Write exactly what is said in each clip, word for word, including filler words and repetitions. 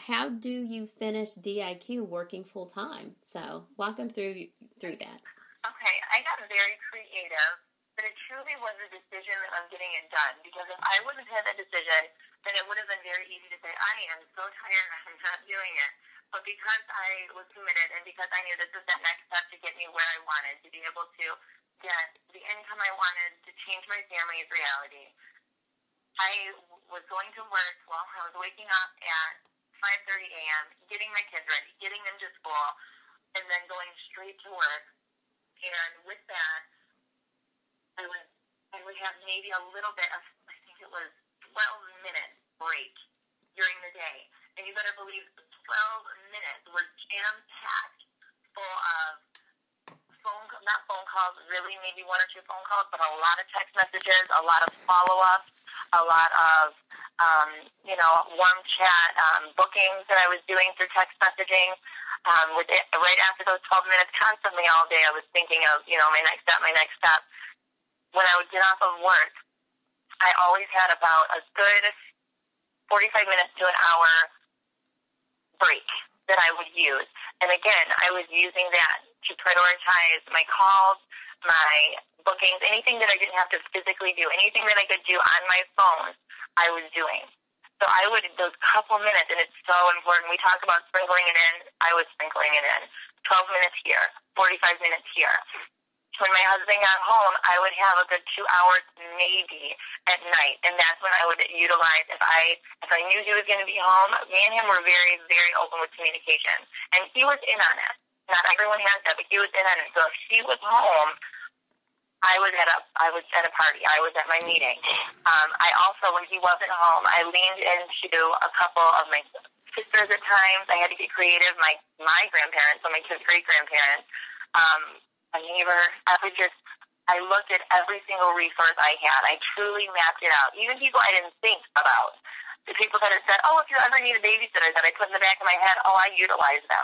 how do you finish D I Q working full time? So walk them through through that. Okay, I got very creative, but it truly was a decision that I'm getting it done. Because if I wouldn't have had that decision, then it would have been very easy to say, I am so tired, I'm not doing it. But because I was committed and because I knew this was that next step to get me where I wanted, to be able to get the income I wanted, to change my family's reality, I was going to work. Well, I was waking up at five thirty a.m., getting my kids ready, getting them to school, and then going straight to work. And with that, I would, I would have maybe a little bit of, I think it was twelve minutes break during the day. And you better believe twelve minutes were jam-packed full of phone, not phone calls, really maybe one or two phone calls, but a lot of text messages, a lot of follow-ups, a lot of, um, you know, warm chat um, bookings that I was doing through text messaging. Um, with it, right after those twelve minutes, constantly all day, I was thinking of, you know, my next step, my next step. When I would get off of work, I always had about a good forty-five minutes to an hour break that I would use. And again, I was using that to prioritize my calls, my bookings, anything that I didn't have to physically do, anything that I could do on my phone, I was doing. So I would, those couple minutes, and it's so important. We talk about sprinkling it in. I was sprinkling it in. twelve minutes here, forty-five minutes here. When my husband got home, I would have a good two hours maybe at night, and that's when I would utilize, if I if I knew he was going to be home, me and him were very, very open with communication, and he was in on it. Not everyone has that, but he was in on it. So if he was home, I was at a I was at a party. I was at my meeting. Um, I also, when he wasn't home, I leaned into a couple of my sisters at times. I had to get creative. My my grandparents, so my kids' great grandparents. Um, a neighbor, I would just, I looked at every single resource I had. I truly mapped it out. Even people I didn't think about. The people that had said, oh, if you ever need a babysitter, that I put in the back of my head, oh, I utilize them.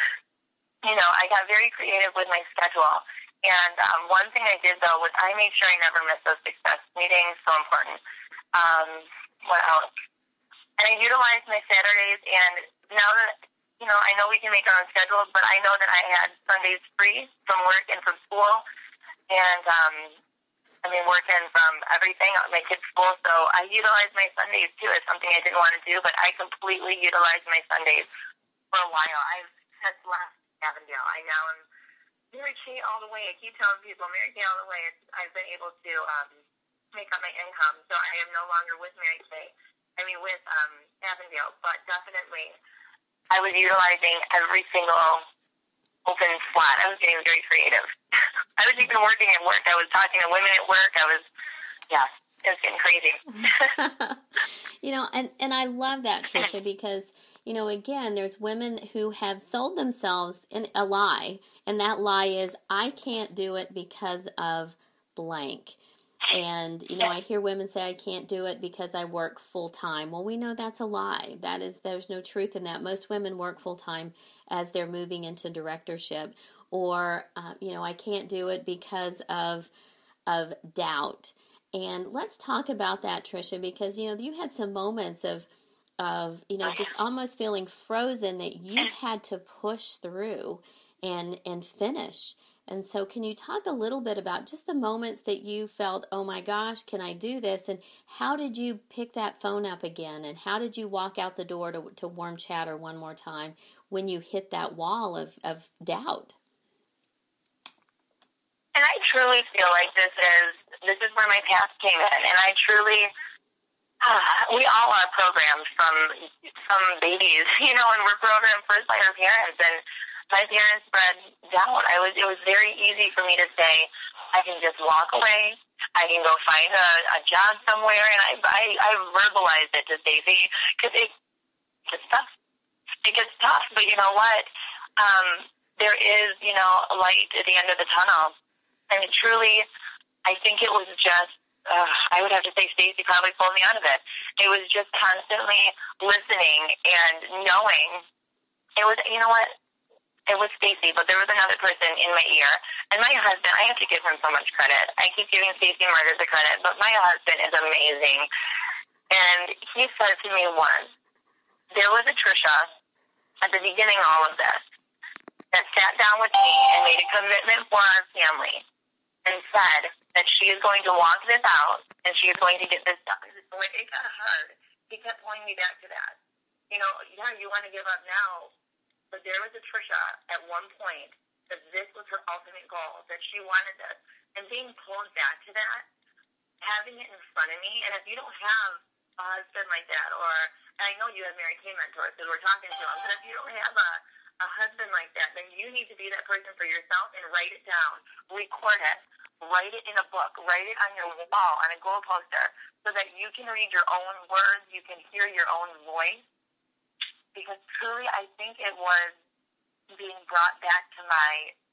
You know, I got very creative with my schedule. And um, one thing I did, though, was I made sure I never missed those success meetings. So important. Um, what else? And I utilized my Saturdays, and now that, you know, I know we can make our own schedules, but I know that I had Sundays free from work and from school. And, um, I mean, working from everything, my kids' school. So I utilized my Sundays, too, as something I didn't want to do, but I completely utilized my Sundays for a while. I've had left Avondale. I now am Mary Kay all the way. I keep telling people, Mary Kay all the way. It's, I've been able to um, make up my income. So I am no longer with Mary Kay. I mean, with um, Avondale, but definitely I was utilizing every single open slot. I was getting very creative. I was even working at work. I was talking to women at work. I was, yeah, it was getting crazy. You know, and, and I love that, Tricia, because, you know, again, there's women who have sold themselves in a lie, and that lie is, I can't do it because of blank. And, you know, I hear women say, I can't do it because I work full-time. Well, we know that's a lie. That is, there's no truth in that. Most women work full-time as they're moving into directorship. Or, uh, you know, I can't do it because of of doubt. And let's talk about that, Tricia, because, you know, you had some moments of, of you know, just almost feeling frozen that you had to push through and and finish. And so can you talk a little bit about just the moments that you felt, oh my gosh, can I do this? And how did you pick that phone up again? And how did you walk out the door to, to warm chatter one more time when you hit that wall of, of doubt? And I truly feel like this is, this is where my path came in. And I truly, uh, we all are programmed from, from babies, you know, and we're programmed first by our parents. And my parents bred doubt. I was, it was very easy for me to say, I can just walk away. I can go find a, a job somewhere. And I, I, I verbalized it to Stacey because it gets tough. It gets tough. But you know what? Um, there is, you know, a light at the end of the tunnel. And it truly, I think it was just, uh, I would have to say Stacey probably pulled me out of it. It was just constantly listening and knowing. It was, you know what? It was Stacey, but there was another person in my ear. And my husband, I have to give him so much credit. I keep giving Stacey Murder the credit, but my husband is amazing. And he said to me once, there was a Trisha at the beginning of all of this that sat down with me and made a commitment for our family and said that she is going to walk this out and she is going to get this done. So when it got hard, he kept pulling me back to that. You know, yeah, you want to give up now, but there was a Trisha at one point that this was her ultimate goal, that she wanted this. And being pulled back to that, having it in front of me, and if you don't have a husband like that, or, and I know you have Mary Kay mentors because we're talking to them, but if you don't have a, a husband like that, then you need to be that person for yourself and write it down, record it, write it in a book, write it on your wall, on a goal poster, so that you can read your own words, you can hear your own voice. Because truly, I think it was being brought back to my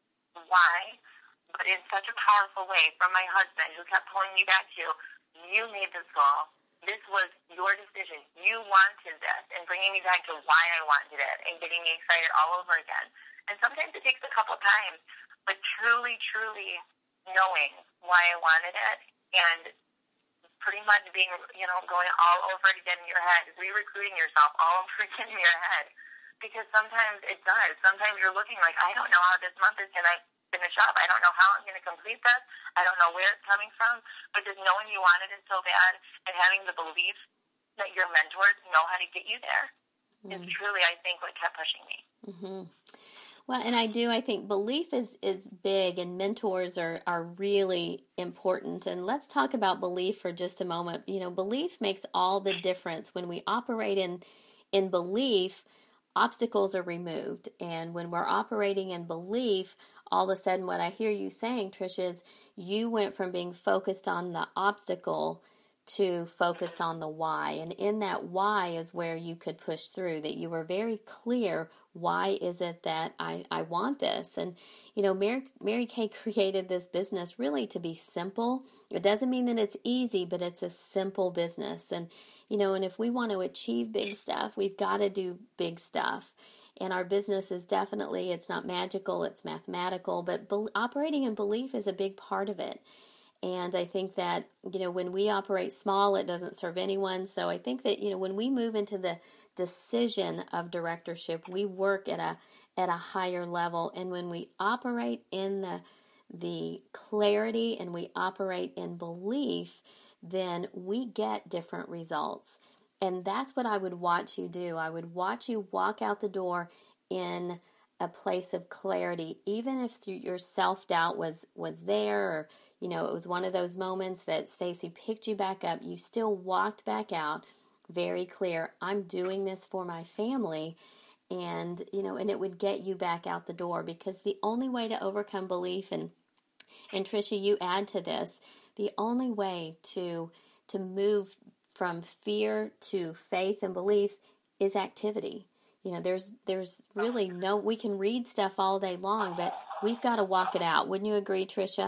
why, but in such a powerful way from my husband, who kept pulling me back to, you made this goal. This was your decision. You wanted this, and bringing me back to why I wanted it and getting me excited all over again. And sometimes it takes a couple times, but truly, truly knowing why I wanted it and pretty much being, you know, going all over it again in your head, re-recruiting yourself all over again in your head. Because sometimes it does. Sometimes you're looking like, I don't know how this month is going to finish up. I don't know how I'm going to complete this. I don't know where it's coming from. But just knowing you wanted it so bad and having the belief that your mentors know how to get you there mm-hmm. is truly, I think, what kept pushing me. Mm-hmm. Well, and I do, I think belief is, is big, and mentors are, are really important. And let's talk about belief for just a moment. You know, belief makes all the difference. When we operate in, in belief, obstacles are removed. And when we're operating in belief, all of a sudden what I hear you saying, Tricia, is you went from being focused on the obstacle to focused on the why. And in that why is where you could push through, that you were very clear, why is it that I, I want this? And, you know, Mary, Mary Kay created this business really to be simple. It doesn't mean that it's easy, but it's a simple business. And, you know, and if we want to achieve big stuff, we've got to do big stuff. And our business is definitely, it's not magical, it's mathematical, but be, operating in belief is a big part of it. And I think that, you know, when we operate small, it doesn't serve anyone. So I think that, you know, when we move into the decision of directorship, we work at a at a higher level. And when we operate in the the clarity and we operate in belief, then we get different results. And that's what I would watch you do. I would watch you walk out the door in a place of clarity, even if your self-doubt was was there, or, you know, it was one of those moments that Stacy picked you back up, you still walked back out very clear, I'm doing this for my family, and, you know, and it would get you back out the door, because the only way to overcome belief, and, and Tricia, you add to this, the only way to to move from fear to faith and belief is activity. You know, there's there's really no, we can read stuff all day long, but we've got to walk it out. Wouldn't you agree, Tricia?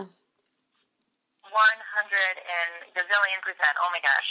one hundred and gazillion percent. Oh my gosh.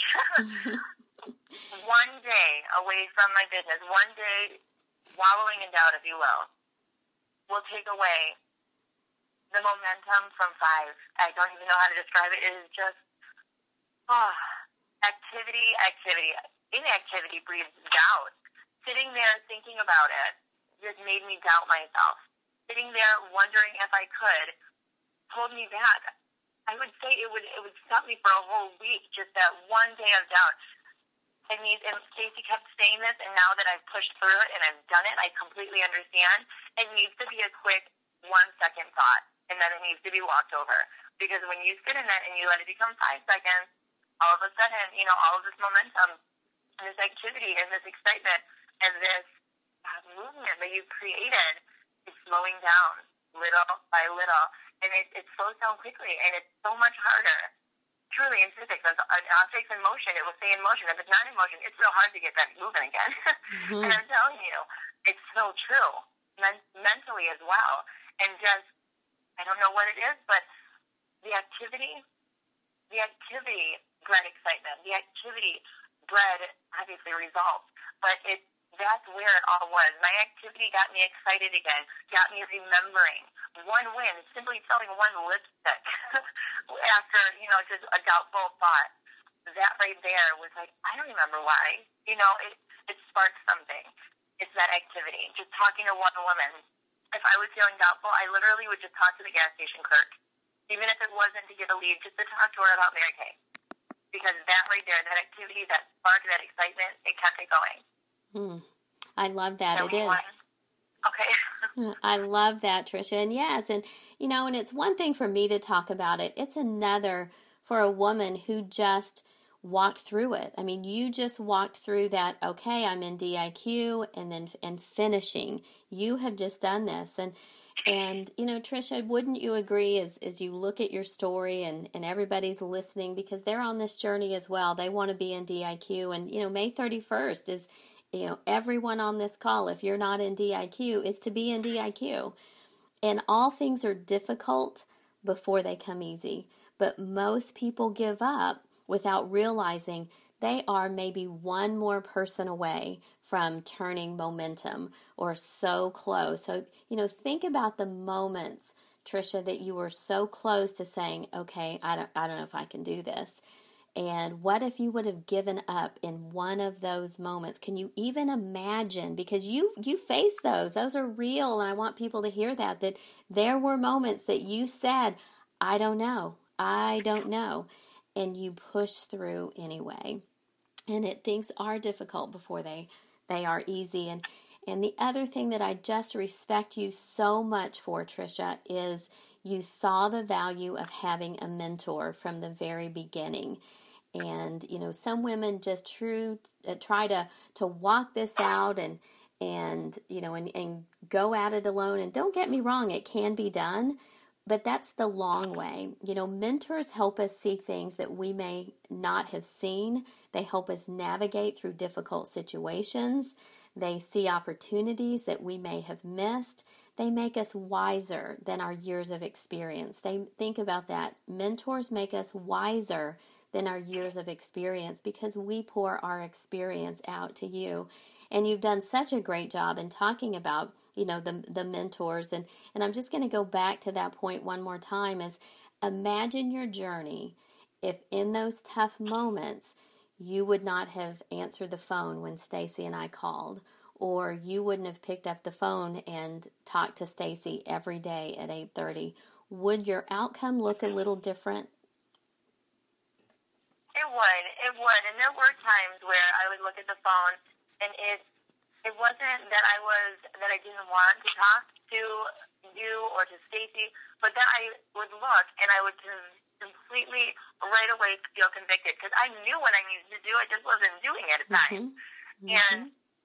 One day away from my business, one day wallowing in doubt, if you will, will take away the momentum from five. I don't even know how to describe it. It is just, oh, activity, activity. Inactivity breeds doubt. Sitting there thinking about it just made me doubt myself. Sitting there wondering if I could pulled me back. I would say it would it would stop me for a whole week, just that one day of doubt. I mean, and Stacy kept saying this, and now that I've pushed through it and I've done it, I completely understand. It needs to be a quick one-second thought, and then it needs to be walked over. Because when you sit in it and you let it become five seconds, all of a sudden, you know, all of this momentum and this activity and this excitement and this uh, movement that you've created is slowing down little by little. And it, it slows down quickly, and it's so much harder. Truly, in physics, an object's in motion, it will stay in motion. If it's not in motion, it's real hard to get that moving again. Mm-hmm. And I'm telling you, it's so true, Men- mentally as well. And just, I don't know what it is, but the activity, the activity bred excitement. The activity bred, obviously, results. But it that's where it all was. My activity got me excited again, got me remembering one win, simply selling one lipstick after, you know, just a doubtful thought. That right there was like, I don't remember why. You know, it, it sparks something. It's that activity. Just talking to one woman. If I was feeling doubtful, I literally would just talk to the gas station clerk, even if it wasn't to get a lead, just to talk to her about Mary Kay. Because that right there, that activity, that spark, that excitement, it kept it going. Hmm. I love that. So it is. Won. Okay. I love that, Tricia. And yes, and you know, and it's one thing for me to talk about it. It's another for a woman who just walked through it. I mean, you just walked through that, okay, I'm in D I Q, and then and finishing. You have just done this. And and you know, Tricia, wouldn't you agree as as you look at your story and, and everybody's listening, because they're on this journey as well. They want to be in D I Q, and you know, May thirty-first is, you know, everyone on this call, if you're not in D I Q, is to be in D I Q. And all things are difficult before they come easy. But most people give up without realizing they are maybe one more person away from turning momentum, or so close. So, you know, think about the moments, Tricia, that you were so close to saying, okay, I don't, I don't know if I can do this. And what if you would have given up in one of those moments? Can you even imagine? Because you you face those. Those are real, and I want people to hear that, that there were moments that you said, I don't know. I don't know. And you push through anyway. And it things are difficult before they they are easy. And and the other thing that I just respect you so much for, Tricia, is you saw the value of having a mentor from the very beginning. And, you know, some women just true uh, try to, to walk this out and, and you know, and, and go at it alone. And don't get me wrong, it can be done, but that's the long way. You know, mentors help us see things that we may not have seen. They help us navigate through difficult situations. They see opportunities that we may have missed. They make us wiser than our years of experience. They think about that. Mentors make us wiser than our years of experience, because we pour our experience out to you. And you've done such a great job in talking about, you know, the the mentors. And, and I'm just going to go back to that point one more time, is imagine your journey if in those tough moments you would not have answered the phone when Stacy and I called, or you wouldn't have picked up the phone and talked to Stacy every day at eight thirty. Would your outcome look a little different? It would. It would. And there were times where I would look at the phone, and it it wasn't that I was that I didn't want to talk to you or to Stacy, but that I would look and I would completely right away feel convicted, because I knew what I needed to do. I just wasn't doing it at the time. Mm-hmm. And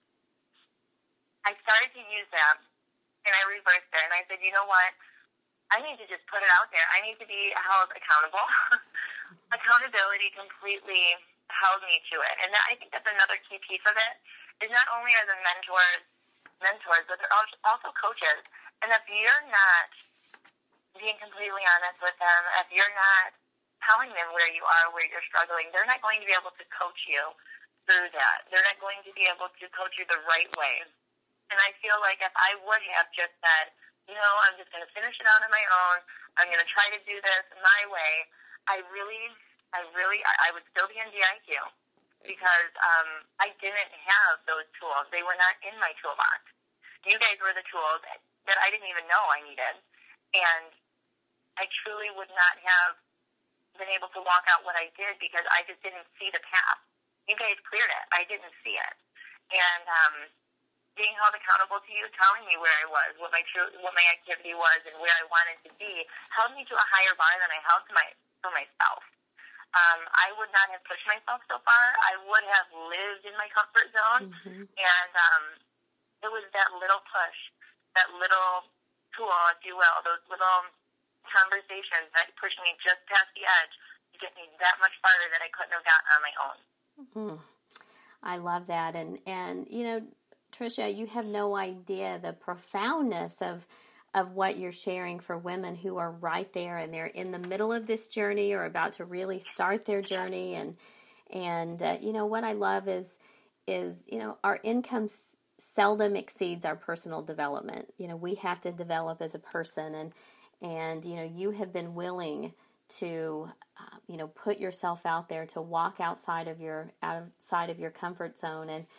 I started to use that, and I reversed it, and I said, you know what? I need to just put it out there. I need to be held accountable. Accountability completely held me to it. And that, I think that's another key piece of it, is not only are the mentors mentors, but they're also coaches. And if you're not being completely honest with them, if you're not telling them where you are, where you're struggling, they're not going to be able to coach you through that. They're not going to be able to coach you the right way. And I feel like if I would have just said, you know, I'm just going to finish it out on my own, I'm going to try to do this my way, I really, I really, I, I would still be in D I Q, because um, I didn't have those tools. They were not in my toolbox. You guys were the tools that I didn't even know I needed. And I truly would not have been able to walk out what I did, because I just didn't see the path. You guys cleared it. I didn't see it. And um, being held accountable to you, telling me where I was, what my true, what my activity was, and where I wanted to be, held me to a higher bar than I held to my for myself. Um, I would not have pushed myself so far. I would have lived in my comfort zone. Mm-hmm. And um, it was that little push, that little tool, if you will, those little conversations that pushed me just past the edge to get me that much farther that I couldn't have gotten on my own. Mm-hmm. I love that. And, and, you know, Tricia, you have no idea the profoundness of of what you're sharing for women who are right there, and they're in the middle of this journey or about to really start their journey. And, and uh, you know, what I love is, is, you know, our income s- seldom exceeds our personal development. You know, we have to develop as a person, and, and, you know, you have been willing to, uh, you know, put yourself out there, to walk outside of your, outside of your comfort zone. And,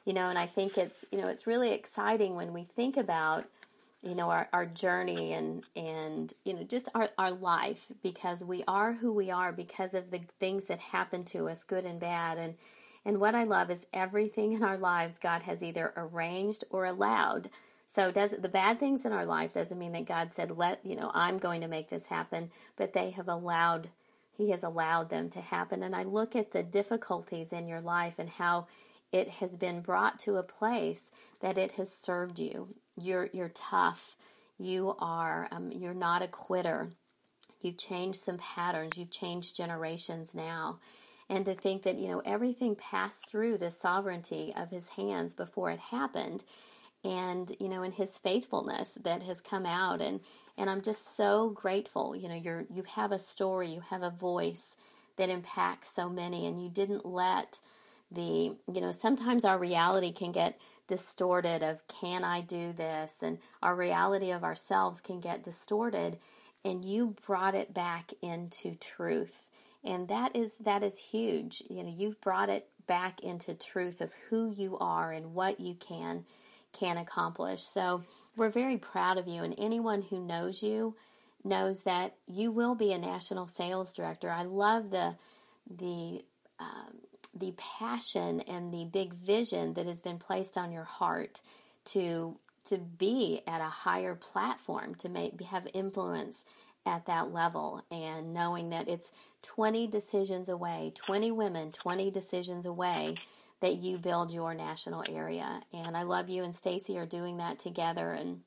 You know, and I think it's, you know, it's really exciting when we think about, you know, our, our journey and, and, you know, just our, our life, because we are who we are because of the things that happen to us, good and bad. And, and what I love is everything in our lives, God has either arranged or allowed. So does the bad things in our life doesn't mean that God said, let, you know, I'm going to make this happen, but they have allowed, He has allowed them to happen. And I look at the difficulties in your life and how it has been brought to a place that it has served you. You're you're tough. You are um, you're not a quitter. You've changed some patterns. You've changed generations now. And to think that, you know, everything passed through the sovereignty of His hands before it happened, and, you know, in His faithfulness that has come out. And and I'm just so grateful. You know, you're you have a story. You have a voice that impacts so many, and you didn't let the, you know, sometimes our reality can get distorted of, can I do this? And our reality of ourselves can get distorted, and you brought it back into truth. And that is, that is huge. You know, you've brought it back into truth of who you are and what you can, can accomplish. So we're very proud of you, and anyone who knows you knows that you will be a national sales director. I love the, the, um, the passion and the big vision that has been placed on your heart to to be at a higher platform, to make have influence at that level, and knowing that it's twenty decisions away, twenty women, twenty decisions away, that you build your national area. And I love you and Stacy are doing that together, and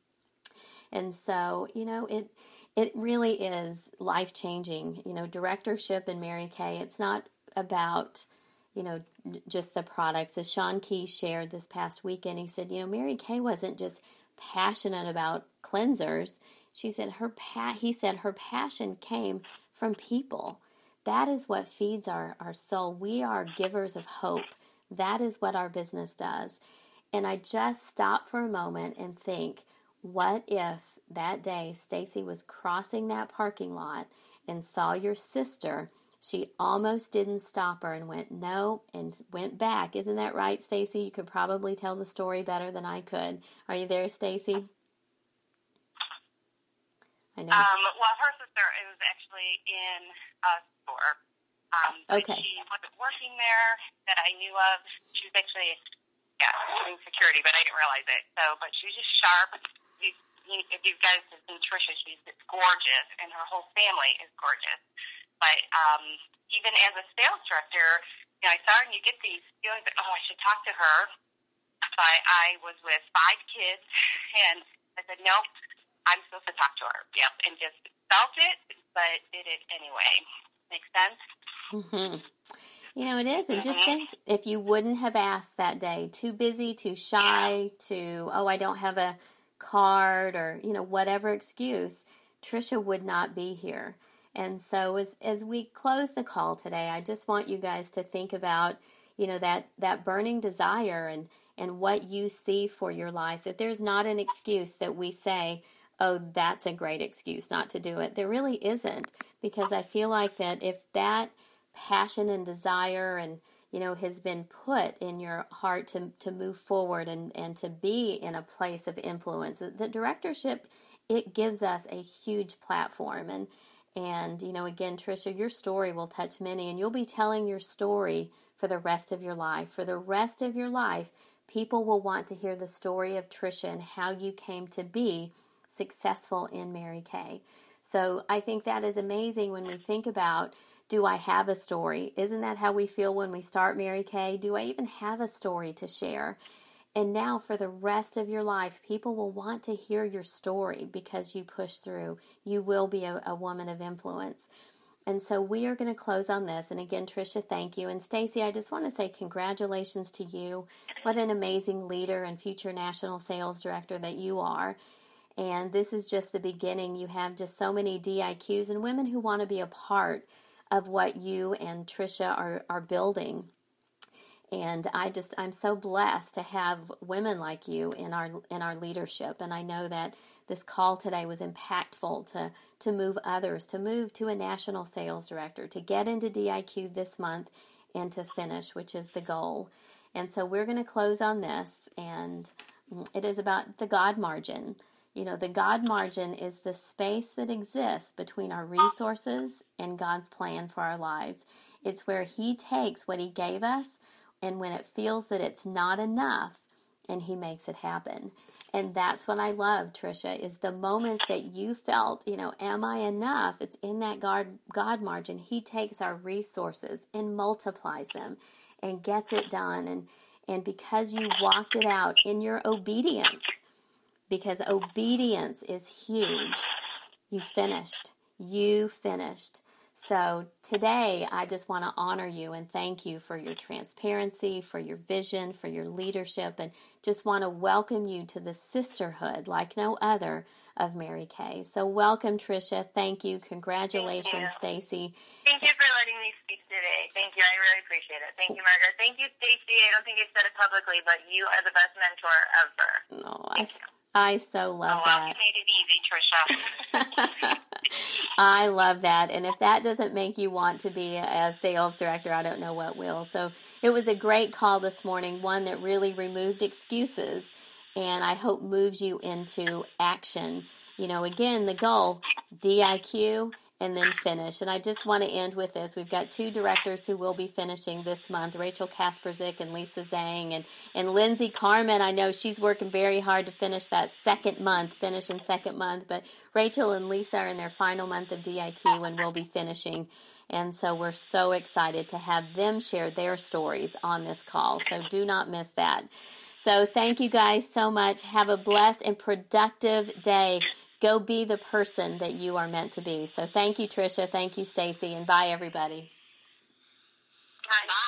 and so, you know, it it really is life-changing. You know, directorship in Mary Kay, it's not about, you know, just the products. As Sean Key shared this past weekend, he said, you know, Mary Kay wasn't just passionate about cleansers. She said her pa- he said her passion came from people. That is what feeds our, our soul. We are givers of hope. That is what our business does. And I just stop for a moment and think, what if that day Stacy was crossing that parking lot and saw your sister? She almost didn't stop her and went, no, and went back. Isn't that right, Stacy? You could probably tell the story better than I could. Are you there, Stacy? I know. Um, well, her sister is actually in a store. Um, okay. She wasn't working there that I knew of. She was actually, yeah, doing security, but I didn't realize it. So, but she's just sharp. You, you, if you guys have seen Trisha, she's gorgeous, and her whole family is gorgeous. But um, even as a sales director, you know, I saw her and you get these feelings that, oh, I should talk to her. But I was with five kids, and I said, nope, I'm supposed to talk to her. Yep, and just felt it, but did it anyway. Make sense? Mm-hmm. You know, it is. And just think, if you wouldn't have asked that day, too busy, too shy, yeah. too, oh, I don't have a card, or, you know, whatever excuse, Trisha would not be here. And so as as we close the call today, I just want you guys to think about, you know, that, that burning desire and, and what you see for your life, that there's not an excuse that we say, oh, that's a great excuse not to do it. There really isn't, because I feel like that if that passion and desire and, you know, has been put in your heart to, to move forward and, and to be in a place of influence, the directorship, it gives us a huge platform. And, and, you know, again, Trisha, your story will touch many, and you'll be telling your story for the rest of your life. For the rest of your life, people will want to hear the story of Trisha and how you came to be successful in Mary Kay. So I think that is amazing when we think about, do I have a story? Isn't that how we feel when we start Mary Kay? Do I even have a story to share? And now for the rest of your life, people will want to hear your story because you push through. You will be a, a woman of influence. And so we are going to close on this. And again, Trisha, thank you. And Stacy, I just want to say congratulations to you. What an amazing leader and future national sales director that you are. And this is just the beginning. You have just so many D I Qs and women who want to be a part of what you and Trisha are, are building. And I just, I'm so blessed to have women like you in our in our leadership. And I know that this call today was impactful to, to move others, to move to a national sales director, to get into D I Q this month and to finish, which is the goal. And so we're going to close on this, and it is about the God margin. You know, the God margin is the space that exists between our resources and God's plan for our lives. It's where He takes what He gave us, and when it feels that it's not enough, and He makes it happen. And that's what I love, Tricia, is the moments that you felt, you know, am I enough? It's in that God, God margin. He takes our resources and multiplies them and gets it done. And, and because you walked it out in your obedience, because obedience is huge, you finished. You finished. So today, I just want to honor you and thank you for your transparency, for your vision, for your leadership, and just want to welcome you to the sisterhood like no other of Mary Kay. So welcome, Tricia. Thank you. Congratulations, Stacy. Thank you for letting me speak today. Thank you. I really appreciate it. Thank you, Margaret. Thank you, Stacy. I don't think I said it publicly, but you are the best mentor ever. No, I, I so love oh, well, that. You made it easy, Tricia. I love that. And if that doesn't make you want to be a sales director, I don't know what will. So it was a great call this morning, one that really removed excuses, and I hope moves you into action. You know, again, the goal, D I Q, and then finish. And I just want to end with this. We've got two directors who will be finishing this month, Rachel Kasperzik and Lisa Zhang. And, and Lindsay Carmen, I know she's working very hard to finish that second month, finish in second month. But Rachel and Lisa are in their final month of D I Q and will be finishing. And so we're so excited to have them share their stories on this call. So do not miss that. So thank you guys so much. Have a blessed and productive day. Go be the person that you are meant to be. So thank you, Tricia. Thank you, Stacy. And bye, everybody. Bye.